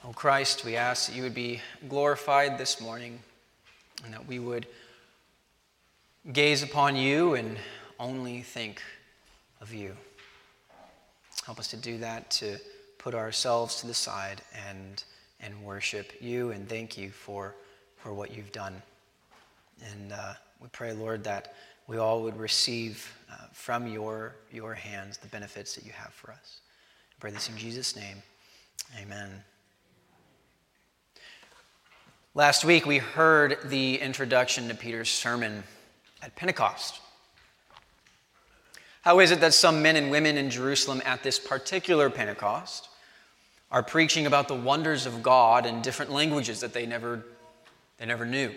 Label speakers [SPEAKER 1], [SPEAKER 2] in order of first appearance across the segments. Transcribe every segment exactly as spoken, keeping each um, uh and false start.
[SPEAKER 1] O Christ, we ask that you would be glorified this morning and that we would gaze upon you and only think of you. Help us to do that, to put ourselves to the side and and worship you and thank you for, for what you've done. And uh, we pray, Lord, that we all would receive uh, from your, your hands the benefits that you have for us. I pray this in Jesus' name. Amen. Last week, we heard the introduction to Peter's sermon at Pentecost. How is it that some men and women in Jerusalem at this particular Pentecost are preaching about the wonders of God in different languages that they never, they never knew?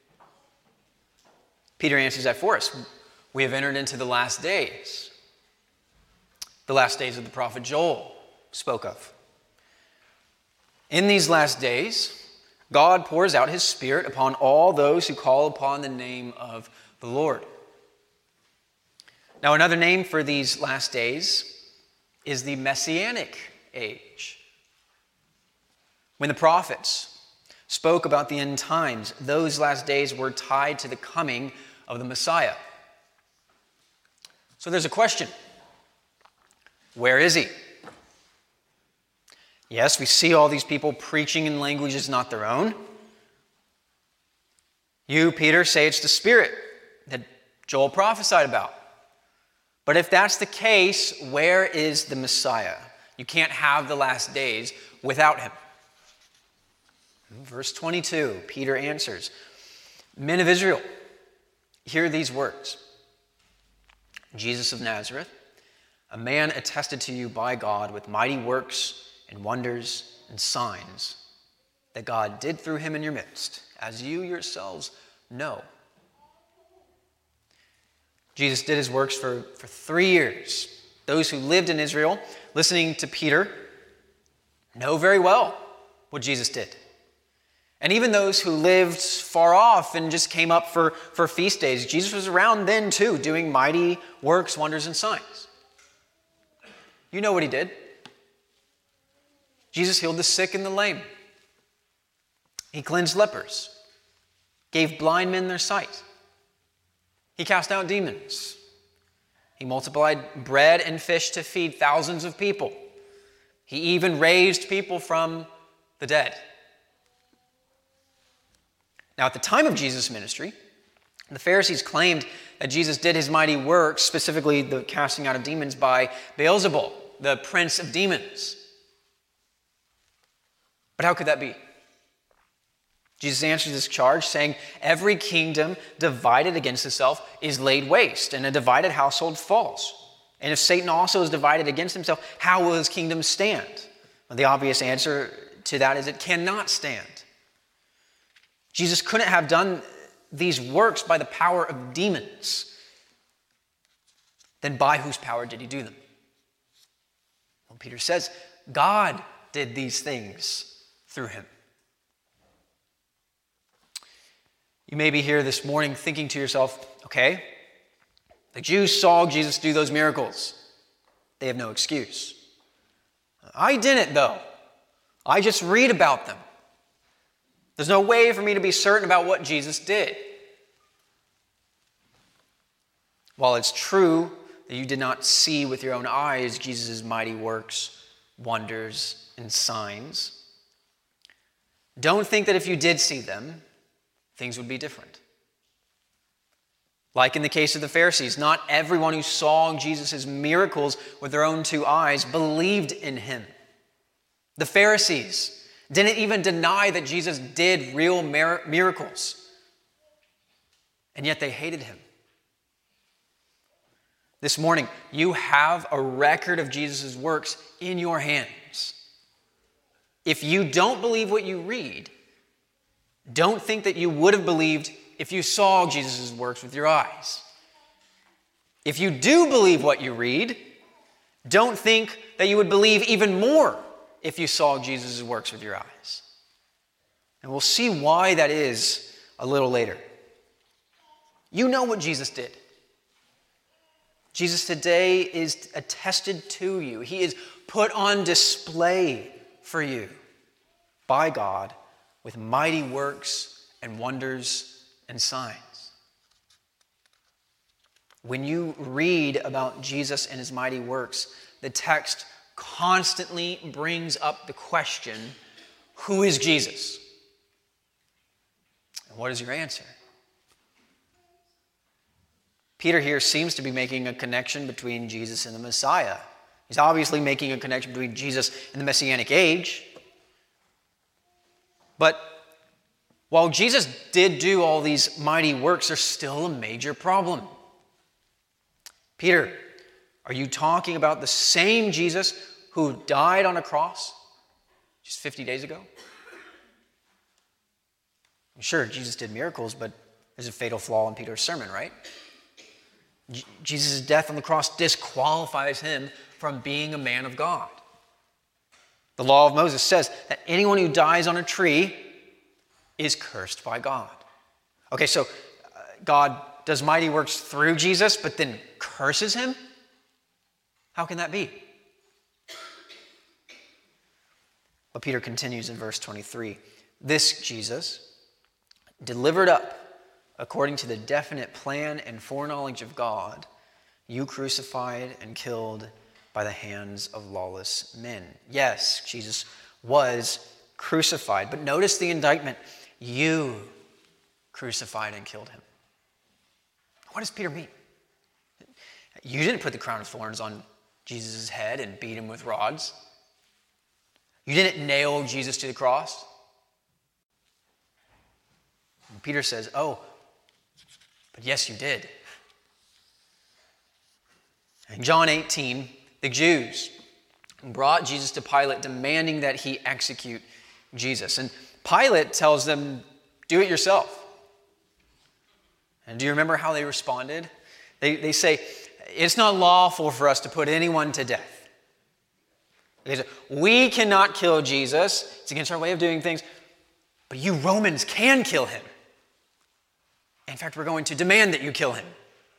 [SPEAKER 1] Peter answers that for us. We have entered into the last days. The last days of the prophet Joel spoke of. In these last days, God pours out his Spirit upon all those who call upon the name of the Lord. Now, another name for these last days is the Messianic age. When the prophets spoke about the end times, those last days were tied to the coming of the Messiah. So there's a question. Where is he? Yes, we see all these people preaching in languages not their own. You, Peter, say it's the Spirit that Joel prophesied about. But if that's the case, where is the Messiah? You can't have the last days without him. Verse twenty-two, Peter answers, "Men of Israel, hear these words. Jesus of Nazareth, a man attested to you by God with mighty works and wonders and signs that God did through him in your midst, as you yourselves know." Jesus did his works for, for three years. Those who lived in Israel, listening to Peter, know very well what Jesus did. And even those who lived far off and just came up for, for feast days, Jesus was around then too, doing mighty works, wonders, and signs. You know what he did. Jesus healed the sick and the lame. He cleansed lepers, gave blind men their sight. He cast out demons. He multiplied bread and fish to feed thousands of people. He even raised people from the dead. Now, at the time of Jesus' ministry, the Pharisees claimed that Jesus did his mighty works, specifically the casting out of demons, by Beelzebul, the prince of demons. But how could that be? Jesus answers this charge saying, "Every kingdom divided against itself is laid waste, and a divided household falls. And if Satan also is divided against himself, how will his kingdom stand?" Well, the obvious answer to that is it cannot stand. Jesus couldn't have done these works by the power of demons. Then by whose power did he do them? Well, Peter says, God did these things through him. You may be here this morning thinking to yourself, okay, the Jews saw Jesus do those miracles. They have no excuse. I didn't, though. I just read about them. There's no way for me to be certain about what Jesus did. While it's true that you did not see with your own eyes Jesus' mighty works, wonders, and signs, don't think that if you did see them, things would be different. Like in the case of the Pharisees, not everyone who saw Jesus' miracles with their own two eyes believed in him. The Pharisees didn't even deny that Jesus did real mir- miracles, and yet they hated him. This morning, you have a record of Jesus' works in your hands. If you don't believe what you read, don't think that you would have believed if you saw Jesus' works with your eyes. If you do believe what you read, don't think that you would believe even more if you saw Jesus' works with your eyes. And we'll see why that is a little later. You know what Jesus did. Jesus today is attested to you. He is put on display for you by God with mighty works and wonders and signs. When you read about Jesus and his mighty works, the text constantly brings up the question, who is Jesus? And what is your answer? Peter here seems to be making a connection between Jesus and the Messiah. He's obviously making a connection between Jesus and the Messianic age. But while Jesus did do all these mighty works, there's still a major problem. Peter, are you talking about the same Jesus who died on a cross just fifty days ago? Sure, Jesus did miracles, but there's a fatal flaw in Peter's sermon, right? J- Jesus' death on the cross disqualifies him from being a man of God. The law of Moses says that anyone who dies on a tree is cursed by God. Okay, so uh, God does mighty works through Jesus, but then curses him? How can that be? But Peter continues in verse twenty-three. This Jesus, delivered up according to the definite plan and foreknowledge of God, you crucified and killed by the hands of lawless men. Yes, Jesus was crucified, but notice the indictment. You crucified and killed him. What does Peter mean? You didn't put the crown of thorns on Jesus' head and beat him with rods. You didn't nail Jesus to the cross. And Peter says, oh, but yes, you did. In John eighteen, the Jews brought Jesus to Pilate demanding that he execute Jesus. And Pilate tells them, do it yourself. And do you remember how they responded? They, they say, it's not lawful for us to put anyone to death. They say, we cannot kill Jesus. It's against our way of doing things. But you Romans can kill him. In fact, we're going to demand that you kill him.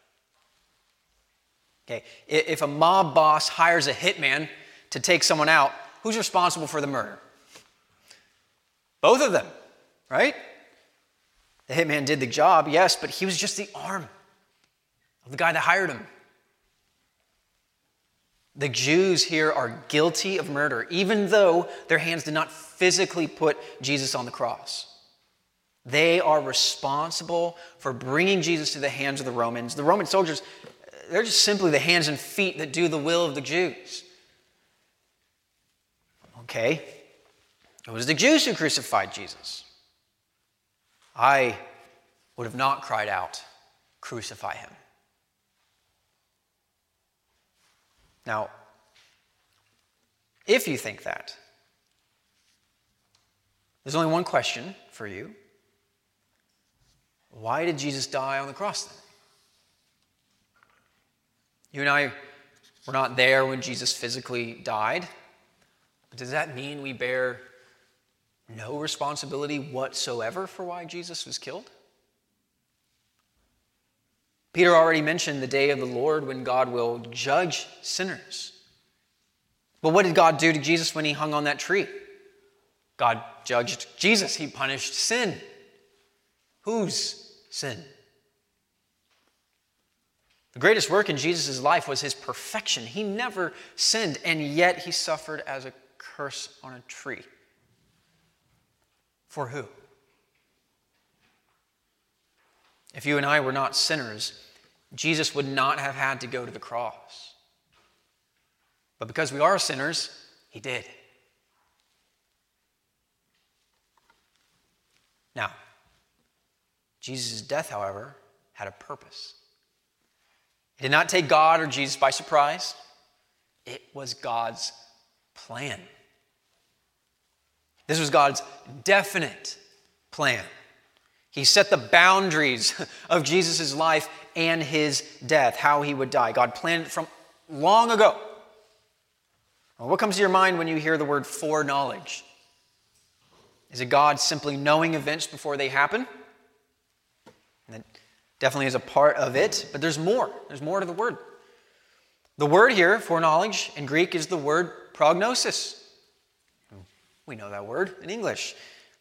[SPEAKER 1] Okay, if a mob boss hires a hitman to take someone out, who's responsible for the murder? Both of them, right? The hitman did the job, yes, but he was just the arm of the guy that hired him. The Jews here are guilty of murder, even though their hands did not physically put Jesus on the cross. They are responsible for bringing Jesus to the hands of the Romans. The Roman soldiers, they're just simply the hands and feet that do the will of the Jews. Okay, it was the Jews who crucified Jesus. I would have not cried out, crucify him. Now, if you think that, there's only one question for you. Why did Jesus die on the cross then? You and I were not there when Jesus physically died. But does that mean we bear no responsibility whatsoever for why Jesus was killed? Peter already mentioned the day of the Lord when God will judge sinners. But what did God do to Jesus when he hung on that tree? God judged Jesus. He punished sin. Whose sin? The greatest work in Jesus' life was his perfection. He never sinned, and yet he suffered as a curse on a tree. For who? If you and I were not sinners, Jesus would not have had to go to the cross. But because we are sinners, he did. Now, Jesus' death, however, had a purpose. It did not take God or Jesus by surprise. It was God's plan. This was God's definite plan. He set the boundaries of Jesus' life and his death, how he would die. God planned it from long ago. Well, what comes to your mind when you hear the word foreknowledge? Is it God simply knowing events before they happen? And that definitely is a part of it, but there's more. There's more to the word. The word here, foreknowledge, in Greek is the word prognosis. We know that word in English.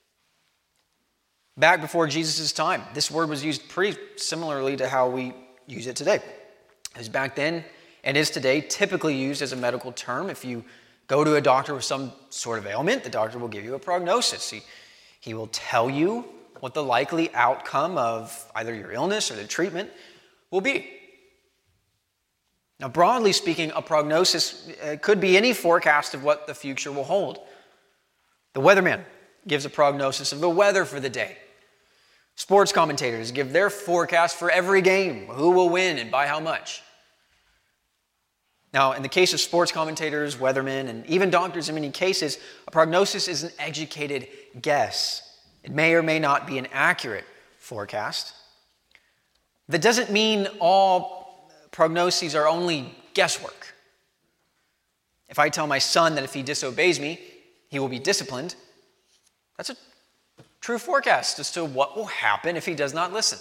[SPEAKER 1] Back before Jesus' time, this word was used pretty similarly to how we use it today. It was back then and is today typically used as a medical term. If you go to a doctor with some sort of ailment, the doctor will give you a prognosis. He, he will tell you what the likely outcome of either your illness or the treatment will be. Now, broadly speaking, a prognosis uh, could be any forecast of what the future will hold. The weatherman gives a prognosis of the weather for the day. Sports commentators give their forecast for every game, who will win and by how much. Now, in the case of sports commentators, weathermen, and even doctors in many cases, a prognosis is an educated guess. It may or may not be an accurate forecast. That doesn't mean all prognoses are only guesswork. If I tell my son that if he disobeys me, he will be disciplined, that's a true forecast as to what will happen if he does not listen.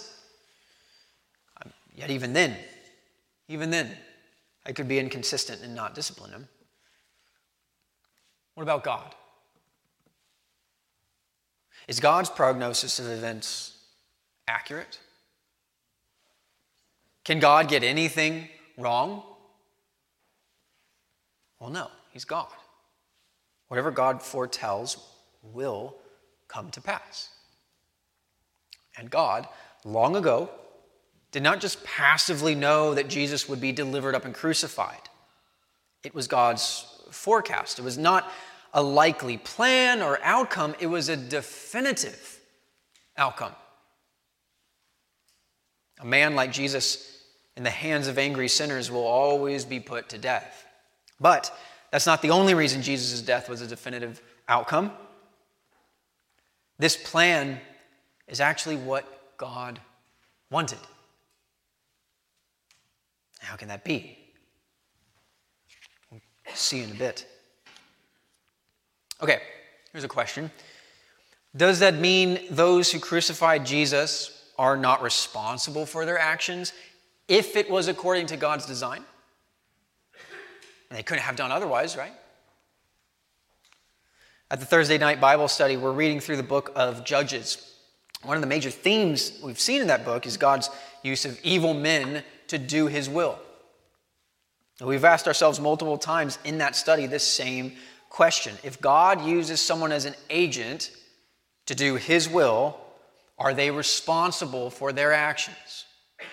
[SPEAKER 1] Yet even then, even then, I could be inconsistent and not discipline him. What about God? Is God's prognosis of events accurate? Can God get anything wrong? Well, no, he's God. Whatever God foretells will come to pass. And God, long ago, did not just passively know that Jesus would be delivered up and crucified. It was God's forecast. It was not a likely plan or outcome. It was a definitive outcome. A man like Jesus in the hands of angry sinners will always be put to death. But that's not the only reason Jesus' death was a definitive outcome. This plan is actually what God wanted. How can that be? We'll see in a bit. Okay, here's a question. Does that mean those who crucified Jesus are not responsible for their actions if it was according to God's design? And they couldn't have done otherwise, right? At the Thursday night Bible study, we're reading through the book of Judges. One of the major themes we've seen in that book is God's use of evil men to do his will. And we've asked ourselves multiple times in that study this same question. If God uses someone as an agent to do his will, are they responsible for their actions?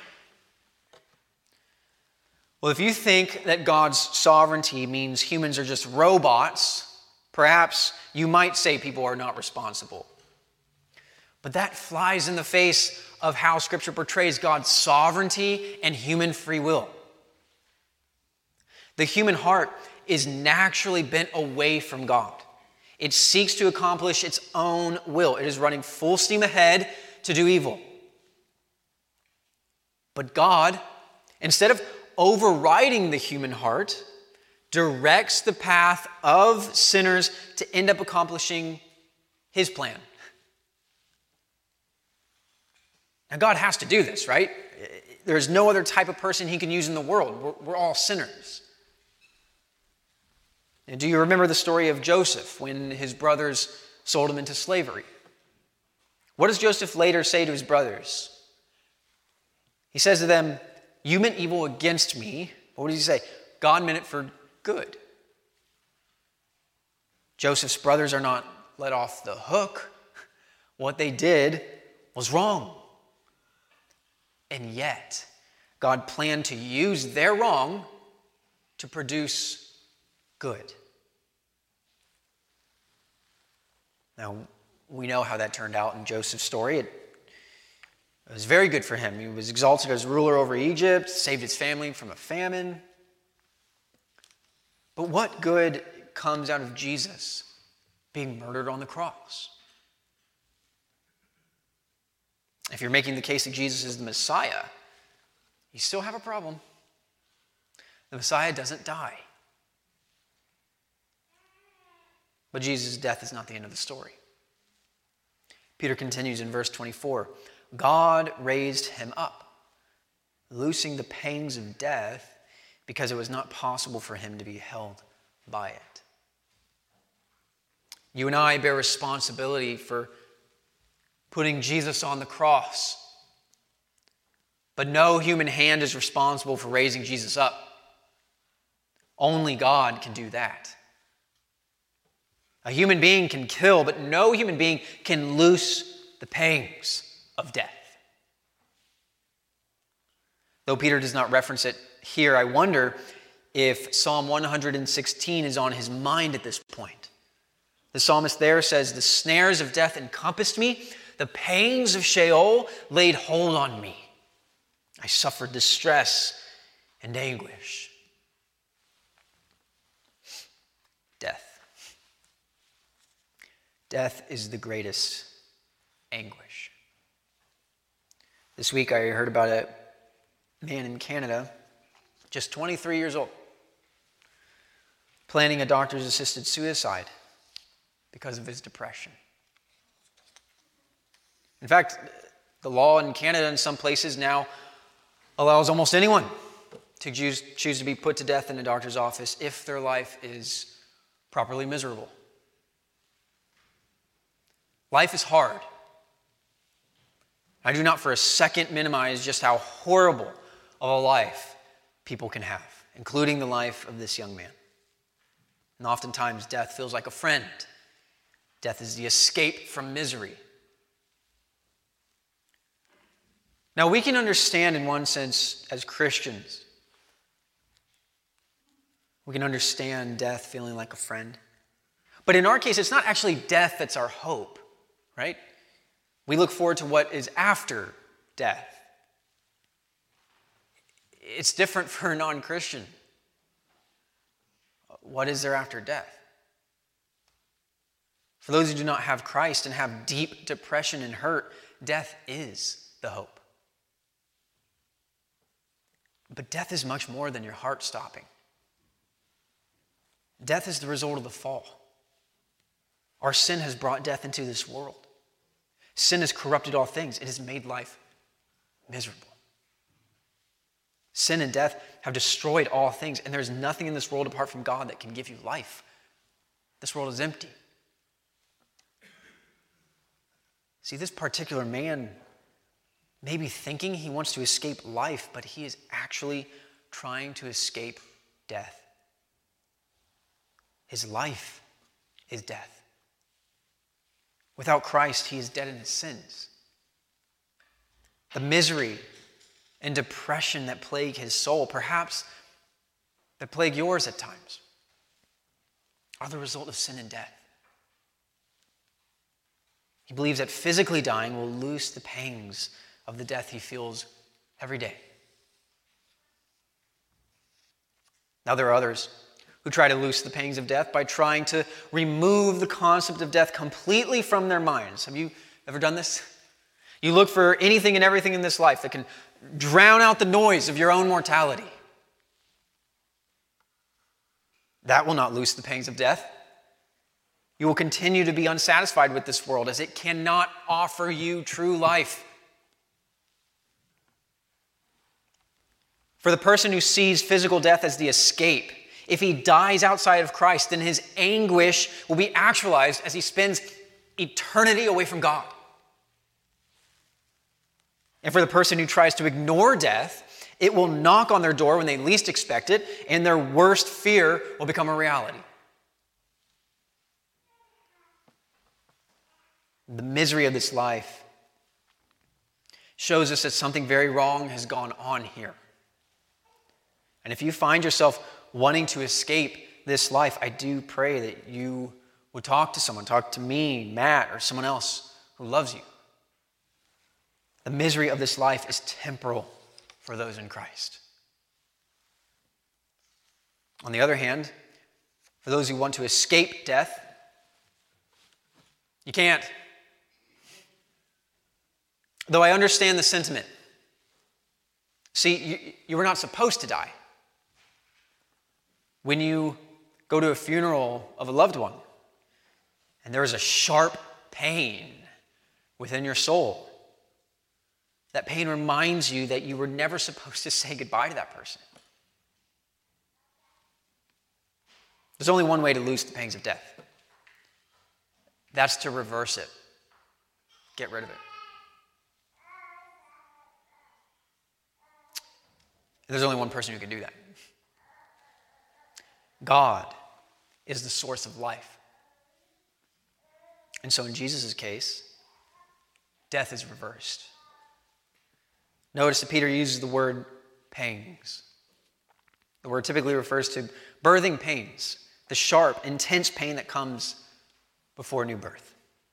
[SPEAKER 1] Well, if you think that God's sovereignty means humans are just robots, perhaps you might say people are not responsible. But that flies in the face of how Scripture portrays God's sovereignty and human free will. The human heart is naturally bent away from God. It seeks to accomplish its own will. It is running full steam ahead to do evil. But God, instead of overriding the human heart, directs the path of sinners to end up accomplishing his plan. Now, God has to do this, right? There's no other type of person he can use in the world. We're, we're all sinners. And do you remember the story of Joseph when his brothers sold him into slavery? What does Joseph later say to his brothers? He says to them, "You meant evil against me." But what does he say? God meant it for good. Joseph's brothers are not let off the hook. What they did was wrong. And yet, God planned to use their wrong to produce good. Now, we know how that turned out in Joseph's story. It, it was very good for him. He was exalted as ruler over Egypt, saved his family from a famine. But what good comes out of Jesus being murdered on the cross? If you're making the case that Jesus is the Messiah, you still have a problem. The Messiah doesn't die. But Jesus' death is not the end of the story. Peter continues in verse twenty-four. God raised him up, loosing the pangs of death, because it was not possible for him to be held by it. You and I bear responsibility for putting Jesus on the cross. But no human hand is responsible for raising Jesus up. Only God can do that. A human being can kill, but no human being can loose the pangs of death. Though Peter does not reference it here, I wonder if Psalm one hundred sixteen is on his mind at this point. The psalmist there says, "The snares of death encompassed me, the pains of Sheol laid hold on me. I suffered distress and anguish." Death. Death is the greatest anguish. This week I heard about a man in Canada, just twenty-three years old, planning a doctor's assisted suicide because of his depression. In fact, the law in Canada in some places now allows almost anyone to choose, choose to be put to death in a doctor's office if their life is properly miserable. Life is hard. I do not for a second minimize just how horrible of a life people can have, including the life of this young man. And oftentimes death feels like a friend. Death is the escape from misery. Now, we can understand in one sense as Christians, we can understand death feeling like a friend. But in our case, it's not actually death that's our hope, right? We look forward to what is after death. It's different for a non-Christian. What is there after death? For those who do not have Christ and have deep depression and hurt, death is the hope. But death is much more than your heart stopping. Death is the result of the fall. Our sin has brought death into this world. Sin has corrupted all things. It has made life miserable. Sin and death have destroyed all things, and there's nothing in this world apart from God that can give you life. This world is empty. See, this particular man may be thinking he wants to escape life, but he is actually trying to escape death. His life is death. Without Christ, he is dead in his sins. The misery and depression that plague his soul, perhaps that plague yours at times, are the result of sin and death. He believes that physically dying will loose the pangs of the death he feels every day. Now, there are others who try to loose the pangs of death by trying to remove the concept of death completely from their minds. Have you ever done this? You look for anything and everything in this life that can drown out the noise of your own mortality. That will not loose the pangs of death. You will continue to be unsatisfied with this world as it cannot offer you true life. For the person who sees physical death as the escape, if he dies outside of Christ, then his anguish will be actualized as he spends eternity away from God. And for the person who tries to ignore death, it will knock on their door when they least expect it, and their worst fear will become a reality. The misery of this life shows us that something very wrong has gone on here. And if you find yourself wanting to escape this life, I do pray that you would talk to someone, talk to me, Matt, or someone else who loves you. The misery of this life is temporal for those in Christ. On the other hand, for those who want to escape death, you can't. Though I understand the sentiment. See, you, you were not supposed to die. When you go to a funeral of a loved one and there is a sharp pain within your soul, that pain reminds you that you were never supposed to say goodbye to that person. There's only one way to loose the pangs of death. That's to reverse it. Get rid of it. There's only one person who can do that. God is the source of life. And so in Jesus' case, death is reversed. Notice that Peter uses the word pangs. The word typically refers to birthing pains, the sharp, intense pain that comes before new birth.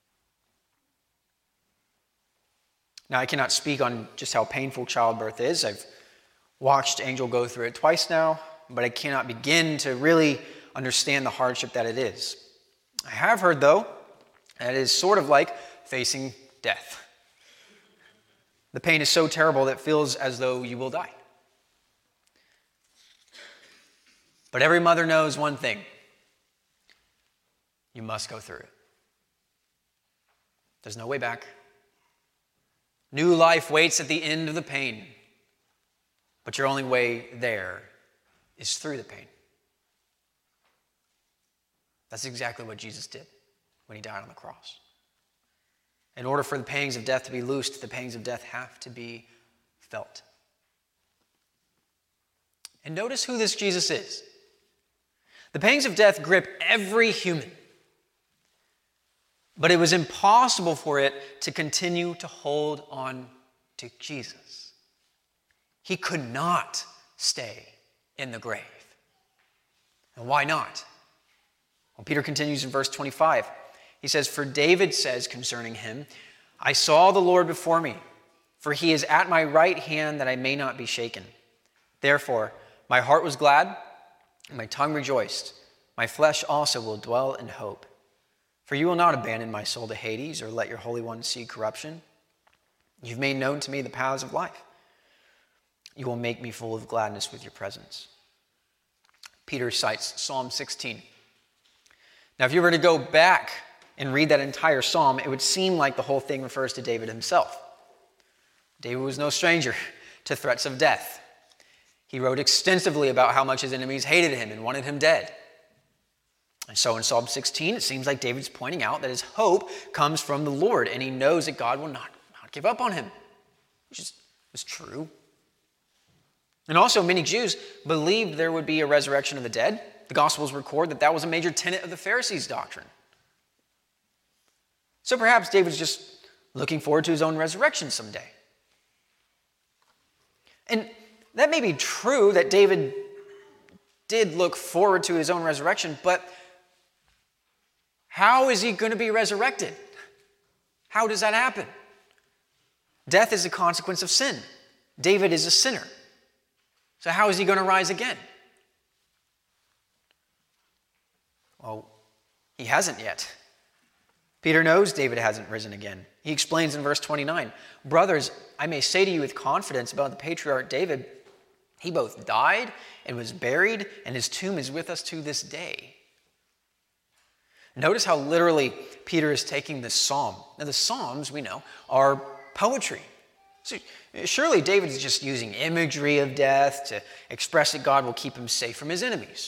[SPEAKER 1] Now, I cannot speak on just how painful childbirth is. I've watched Angel go through it twice now, but I cannot begin to really understand the hardship that it is. I have heard, though, that it is sort of like facing death. The pain is so terrible that it feels as though you will die. But every mother knows one thing. You must go through it. There's no way back. New life waits at the end of the pain. But your only way there is through the pain. That's exactly what Jesus did when he died on the cross. In order for the pangs of death to be loosed, the pangs of death have to be felt. And notice who this Jesus is. The pangs of death grip every human. But it was impossible for it to continue to hold on to Jesus. He could not stay in the grave. And why not? Well, Peter continues in verse twenty-five. He says, "For David says concerning him, I saw the Lord before me, for he is at my right hand that I may not be shaken. Therefore, my heart was glad, and my tongue rejoiced. My flesh also will dwell in hope. For you will not abandon my soul to Hades, or let your Holy One see corruption. You've made known to me the paths of life. You will make me full of gladness with your presence." Peter cites Psalm sixteen. Now, if you were to go back and read that entire psalm, it would seem like the whole thing refers to David himself. David was no stranger to threats of death. He wrote extensively about how much his enemies hated him and wanted him dead. And so in Psalm sixteen, it seems like David's pointing out that his hope comes from the Lord, and he knows that God will not, not give up on him, which is, is true. And also, many Jews believed there would be a resurrection of the dead. The Gospels record that that was a major tenet of the Pharisees' doctrine. So perhaps David's just looking forward to his own resurrection someday. And that may be true that David did look forward to his own resurrection, but how is he going to be resurrected? How does that happen? Death is a consequence of sin. David is a sinner. So how is he going to rise again? Well, he hasn't yet. Peter knows David hasn't risen again. He explains in verse twenty-nine, "Brothers, I may say to you with confidence about the patriarch David, he both died and was buried, and his tomb is with us to this day." Notice how literally Peter is taking this psalm. Now, the Psalms, we know, are poetry. So surely David is just using imagery of death to express that God will keep him safe from his enemies.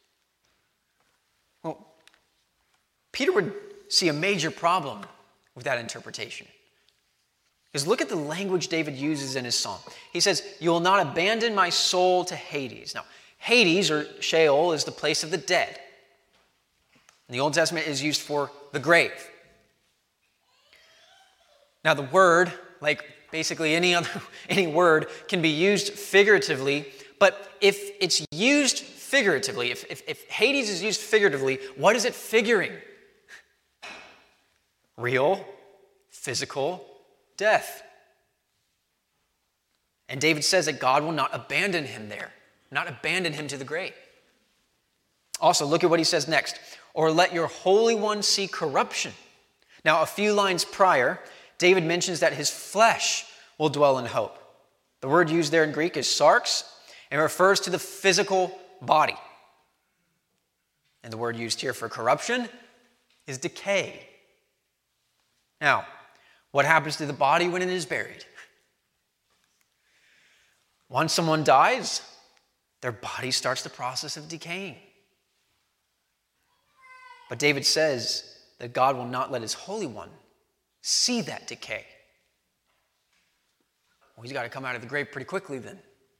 [SPEAKER 1] Well, Peter would see a major problem with that interpretation. Because look at the language David uses in his psalm. He says, "You will not abandon my soul to Hades." Now, Hades, or Sheol, is the place of the dead. In the Old Testament, it is used for the grave. Now, the word, like basically any other any word, can be used figuratively, but if it's used figuratively, if, if, if Hades is used figuratively, what is it figuring? Real, physical death. And David says that God will not abandon him there, not abandon him to the grave. Also, look at what he says next. "Or let your Holy One see corruption." Now, a few lines prior, David mentions that his flesh will dwell in hope. The word used there in Greek is sarx, and refers to the physical body. And the word used here for corruption is decay. Now, what happens to the body when it is buried? Once someone dies, their body starts the process of decaying. But David says that God will not let his Holy One see that decay. Well, he's got to come out of the grave pretty quickly then.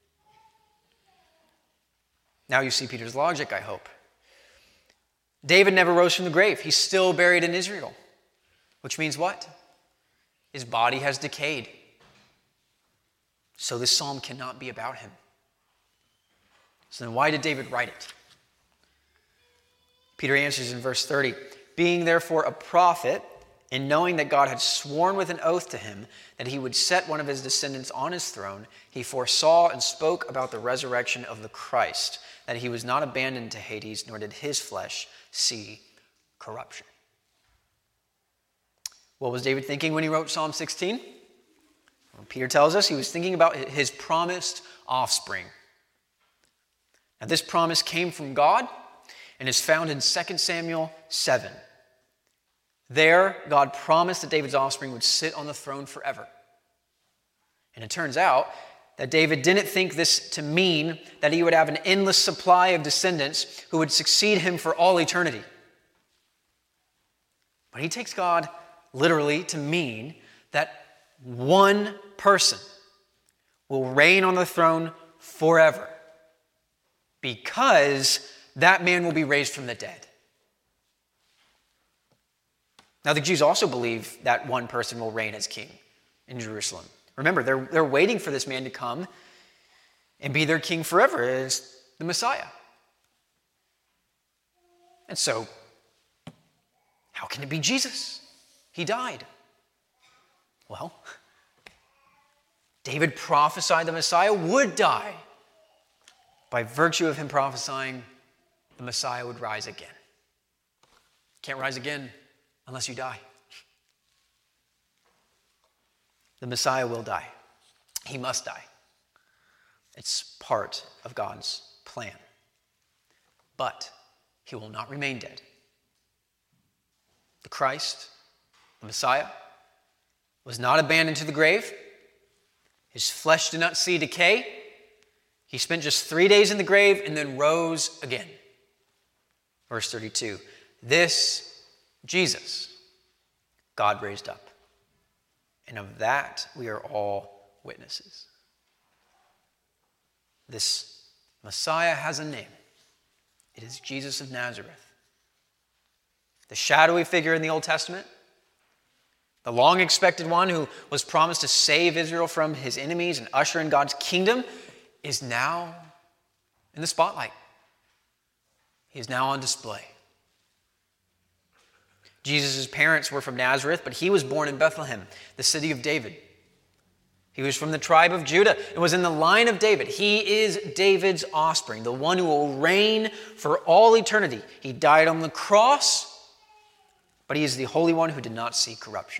[SPEAKER 1] Now you see Peter's logic, I hope. David never rose from the grave. He's still buried in Israel. Which means what? His body has decayed. So this psalm cannot be about him. So then why did David write it? Peter answers in verse thirty, being therefore a prophet, and knowing that God had sworn with an oath to him that he would set one of his descendants on his throne, he foresaw and spoke about the resurrection of the Christ, that he was not abandoned to Hades, nor did his flesh see corruption. What was David thinking when he wrote Psalm sixteen? Well, Peter tells us he was thinking about his promised offspring. Now, this promise came from God and is found in Second Samuel seven. There, God promised that David's offspring would sit on the throne forever. And it turns out that David didn't think this to mean that he would have an endless supply of descendants who would succeed him for all eternity. But he takes God literally to mean that one person will reign on the throne forever, because that man will be raised from the dead. Now, the Jews also believe that one person will reign as king in Jerusalem. Remember, they're, they're waiting for this man to come and be their king forever as the Messiah. And so, how can it be Jesus? He died. Well, David prophesied the Messiah would die by virtue of him prophesying the Messiah would rise again. Can't rise again unless you die. The Messiah will die. He must die. It's part of God's plan. But he will not remain dead. The Christ, the Messiah, was not abandoned to the grave. His flesh did not see decay. He spent just three days in the grave and then rose again. Verse thirty-two, this Jesus God raised up, and of that we are all witnesses. This Messiah has a name. It is Jesus of Nazareth. The shadowy figure in the Old Testament, the long-expected one who was promised to save Israel from his enemies and usher in God's kingdom, is now in the spotlight. He is now on display. Jesus' parents were from Nazareth, but he was born in Bethlehem, the city of David. He was from the tribe of Judah and was in the line of David. He is David's offspring, the one who will reign for all eternity. He died on the cross, but he is the Holy One who did not see corruption.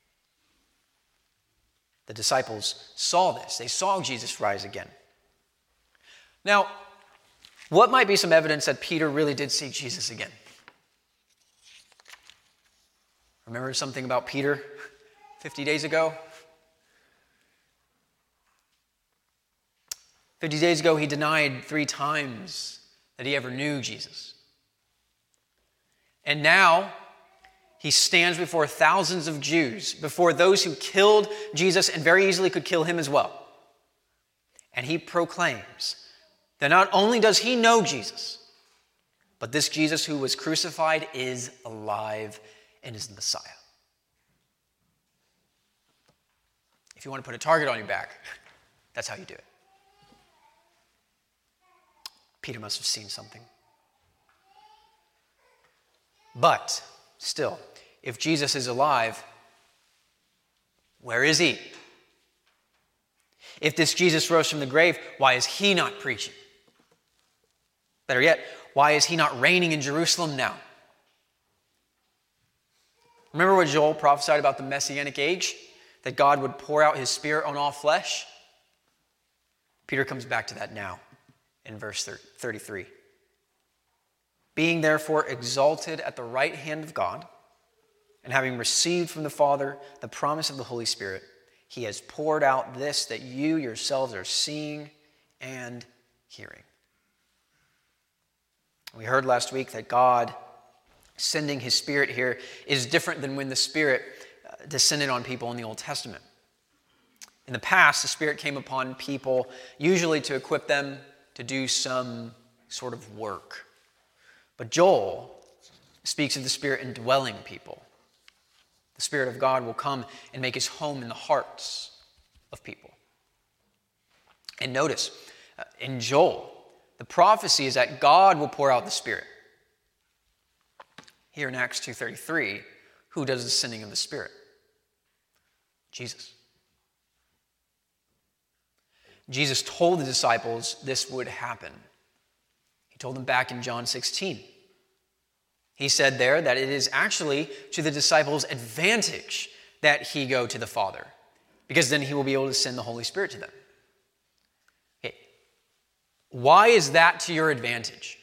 [SPEAKER 1] The disciples saw this. They saw Jesus rise again. Now, what might be some evidence that Peter really did see Jesus again? Remember something about Peter fifty days ago? fifty days ago, he denied three times that he ever knew Jesus. And now, he stands before thousands of Jews, before those who killed Jesus and very easily could kill him as well. And he proclaims that not only does he know Jesus, but this Jesus who was crucified is alive and is the Messiah. If you want to put a target on your back, that's how you do it. Peter must have seen something. But still, if Jesus is alive, where is he? If this Jesus rose from the grave, why is he not preaching? Better yet, why is he not reigning in Jerusalem now? Remember what Joel prophesied about the Messianic age? That God would pour out his Spirit on all flesh? Peter comes back to that now in verse thirty-three. Being therefore exalted at the right hand of God, and having received from the Father the promise of the Holy Spirit, he has poured out this that you yourselves are seeing and hearing. We heard last week that God sending his Spirit here is different than when the Spirit uh, descended on people in the Old Testament. In the past, the Spirit came upon people usually to equip them to do some sort of work. But Joel speaks of the Spirit indwelling people. The Spirit of God will come and make his home in the hearts of people. And notice, uh, in Joel, the prophecy is that God will pour out the Spirit. Here in Acts two thirty-three, who does the sending of the Spirit? Jesus. Jesus told the disciples this would happen. He told them back in John sixteen. He said there that it is actually to the disciples' advantage that he go to the Father, because then he will be able to send the Holy Spirit to them. Okay. Why is that to your advantage?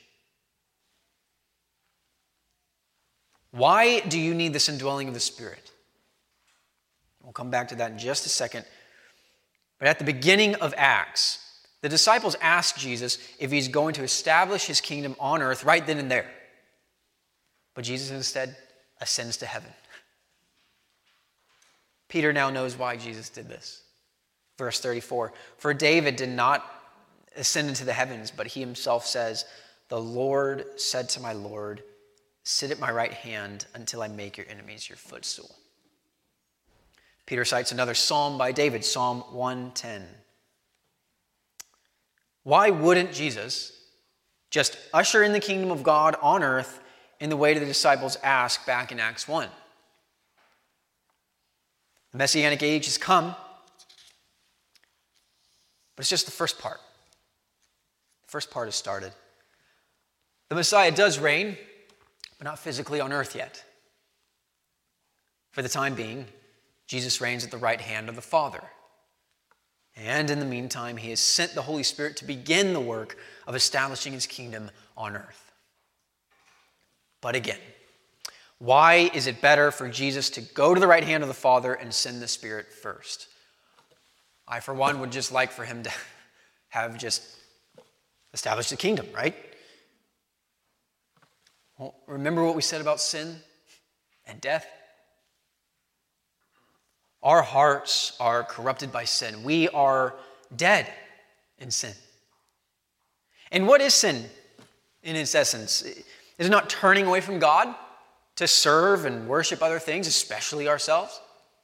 [SPEAKER 1] Why do you need this indwelling of the Spirit? We'll come back to that in just a second. But at the beginning of Acts, the disciples asked Jesus if he's going to establish his kingdom on earth right then and there. But Jesus instead ascends to heaven. Peter now knows why Jesus did this. Verse thirty-four, for David did not ascend into the heavens, but he himself says, the Lord said to my Lord, sit at my right hand until I make your enemies your footstool. Peter cites another psalm by David, Psalm one ten. Why wouldn't Jesus just usher in the kingdom of God on earth in the way the disciples asked back in Acts one? The Messianic age has come, but it's just the first part. The first part has started. The Messiah does reign, but not physically on earth yet. For the time being, Jesus reigns at the right hand of the Father. And in the meantime, he has sent the Holy Spirit to begin the work of establishing his kingdom on earth. But again, why is it better for Jesus to go to the right hand of the Father and send the Spirit first? I, for one, would just like for him to have just established the kingdom, right? Well, remember what we said about sin and death? Our hearts are corrupted by sin. We are dead in sin. And what is sin in its essence? Is it not turning away from God to serve and worship other things, especially ourselves?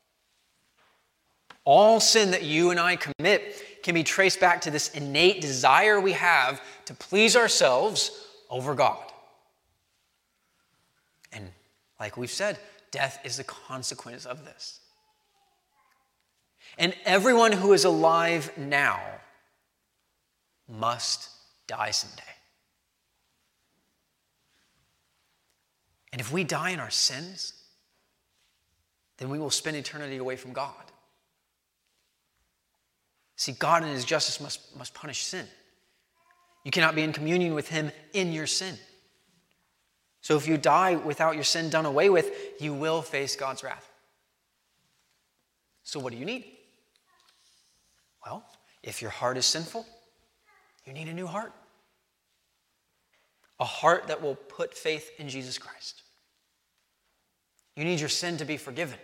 [SPEAKER 1] All sin that you and I commit can be traced back to this innate desire we have to please ourselves over God. And like we've said, death is the consequence of this. And everyone who is alive now must die someday. And if we die in our sins, then we will spend eternity away from God. See, God in his justice must, must punish sin. You cannot be in communion with him in your sin. So if you die without your sin done away with, you will face God's wrath. So what do you need? Well, if your heart is sinful, you need a new heart. A heart that will put faith in Jesus Christ. You need your sin to be forgiven.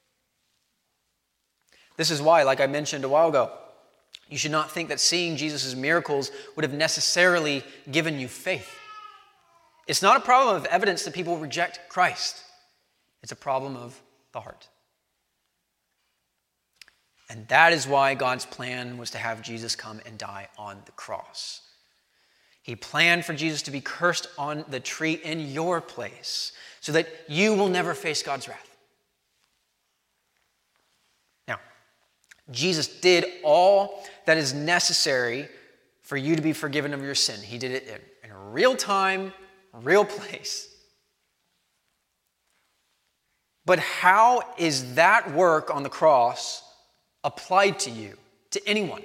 [SPEAKER 1] This is why, like I mentioned a while ago, you should not think that seeing Jesus' miracles would have necessarily given you faith. It's not a problem of evidence that people reject Christ. It's a problem of the heart. And that is why God's plan was to have Jesus come and die on the cross. He planned for Jesus to be cursed on the tree in your place so that you will never face God's wrath. Now, Jesus did all that is necessary for you to be forgiven of your sin. He did it in, in real time, real place. But how is that work on the cross applied to you, to anyone?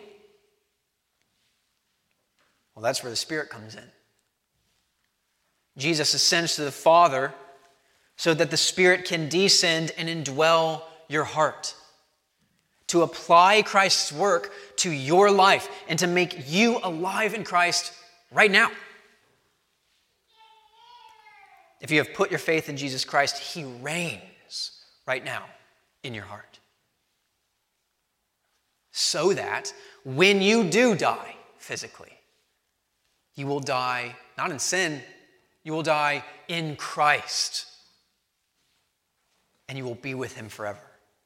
[SPEAKER 1] Well, that's where the Spirit comes in. Jesus ascends to the Father so that the Spirit can descend and indwell your heart, to apply Christ's work to your life and to make you alive in Christ right now. if you have put your faith in Jesus Christ, he reigns right now in your heart. So that when you do die physically, you will die not in sin, you will die in Christ. And you will be with him forever.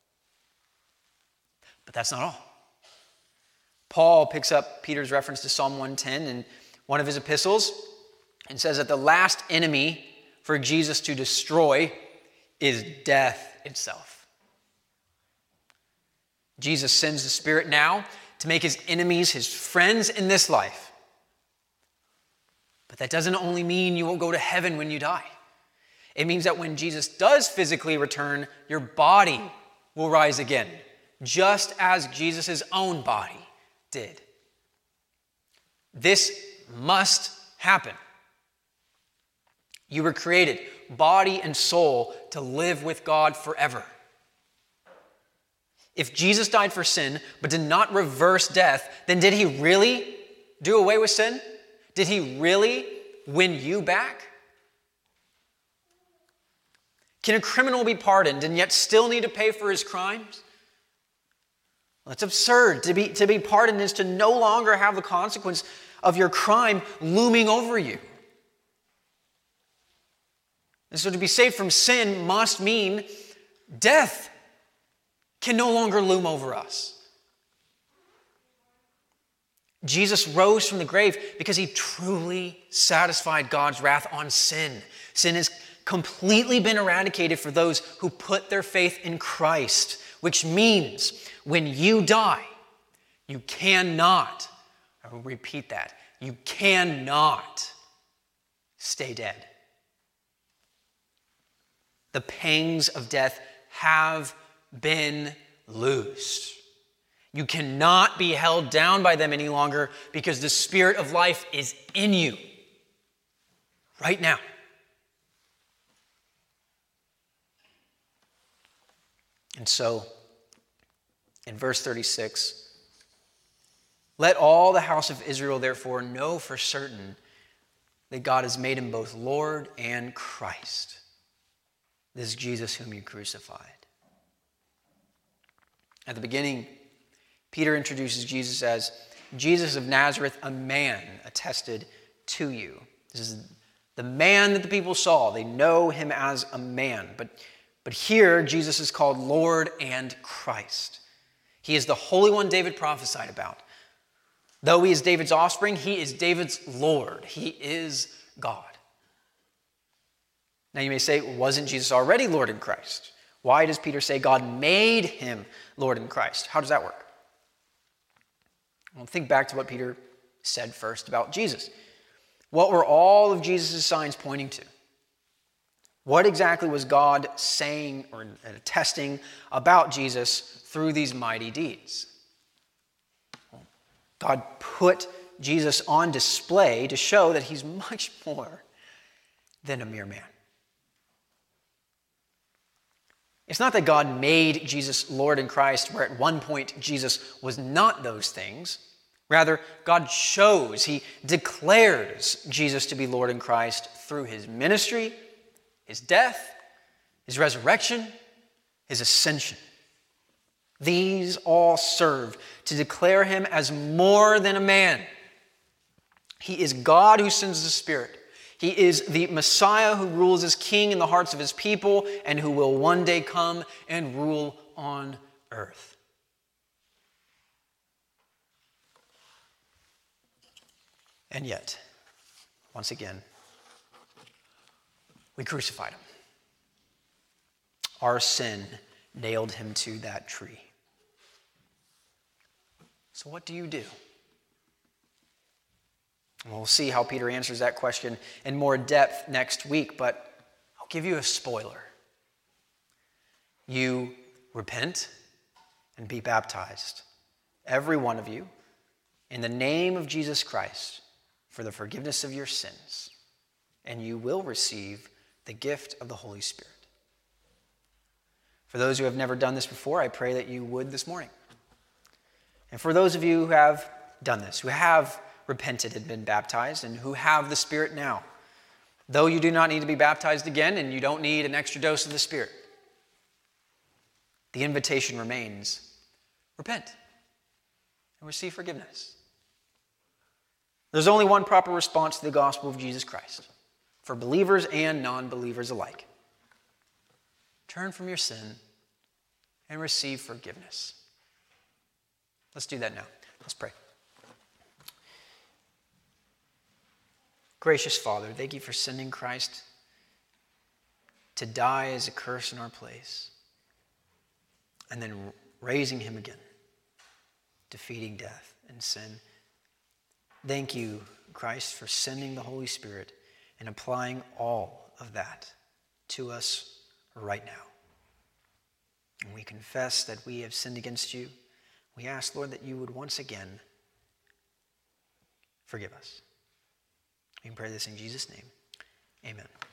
[SPEAKER 1] But that's not all. Paul picks up Peter's reference to Psalm one ten in one of his epistles and says that the last enemy for Jesus to destroy is death itself. Jesus sends the Spirit now to make his enemies his friends in this life. But that doesn't only mean you won't go to heaven when you die. It means that when Jesus does physically return, your body will rise again, just as Jesus' own body did. This must happen. You were created, body and soul, to live with God forever. If Jesus died for sin, but did not reverse death, then did he really do away with sin? Did he really win you back? Can a criminal be pardoned and yet still need to pay for his crimes? Well, it's absurd. To be, to be pardoned is to no longer have the consequence of your crime looming over you. And so to be saved from sin must mean death can no longer loom over us. Jesus rose from the grave because he truly satisfied God's wrath on sin. Sin has completely been eradicated for those who put their faith in Christ, which means when you die, you cannot, I will repeat that, you cannot stay dead. The pangs of death have been loosed. You cannot be held down by them any longer because the Spirit of life is in you right now. And so, in verse thirty-six, let all the house of Israel therefore know for certain that God has made him both Lord and Christ. This is Jesus whom you crucified. At the beginning, Peter introduces Jesus as Jesus of Nazareth, a man attested to you. This is the man that the people saw. They know him as a man. But, but here, Jesus is called Lord and Christ. He is the Holy One David prophesied about. Though he is David's offspring, he is David's Lord. He is God. Now you may say, wasn't Jesus already Lord in Christ? Why does Peter say God made him Lord in Christ? How does that work? Well, think back to what Peter said first about Jesus. What were all of Jesus' signs pointing to? What exactly was God saying or attesting about Jesus through these mighty deeds? God put Jesus on display to show that he's much more than a mere man. It's not that God made Jesus Lord in Christ, where at one point Jesus was not those things. Rather, God shows, he declares Jesus to be Lord in Christ through his ministry, his death, his resurrection, his ascension. These all serve to declare him as more than a man. He is God who sends the Spirit. He is the Messiah who rules as king in the hearts of his people and who will one day come and rule on earth. And yet, once again, we crucified him. Our sin nailed him to that tree. So what do you do? And we'll see how Peter answers that question in more depth next week, but I'll give you a spoiler. You repent and be baptized, every one of you, in the name of Jesus Christ for the forgiveness of your sins, and you will receive the gift of the Holy Spirit. For those who have never done this before, I pray that you would this morning. And for those of you who have done this, who have repented and been baptized, and who have the Spirit now, Though you do not need to be baptized again and you don't need an extra dose of the Spirit, the invitation remains, repent and receive forgiveness. There's only one proper response to the gospel of Jesus Christ for believers and non-believers alike. Turn from your sin and receive forgiveness. Let's do that now. Let's pray. Gracious Father, thank you for sending Christ to die as a curse in our place, and then raising him again, defeating death and sin. Thank you, Christ, for sending the Holy Spirit and applying all of that to us right now. And we confess that we have sinned against you. We ask, Lord, that you would once again forgive us. We pray this in Jesus' name. Amen.